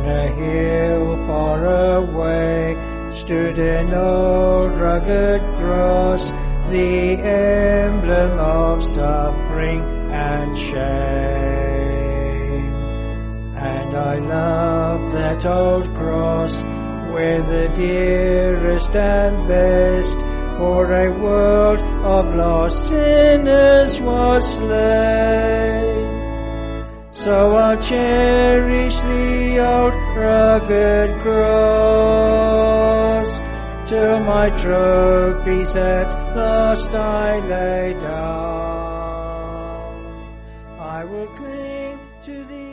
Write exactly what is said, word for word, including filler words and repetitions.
a hill far away stood an old rugged cross, the emblem of suffering and shame. And I love that old cross where the dearest and best for a world of lost sinners was slain. So I'll cherish the old rugged cross till my trophies at last I lay down. I will cling to the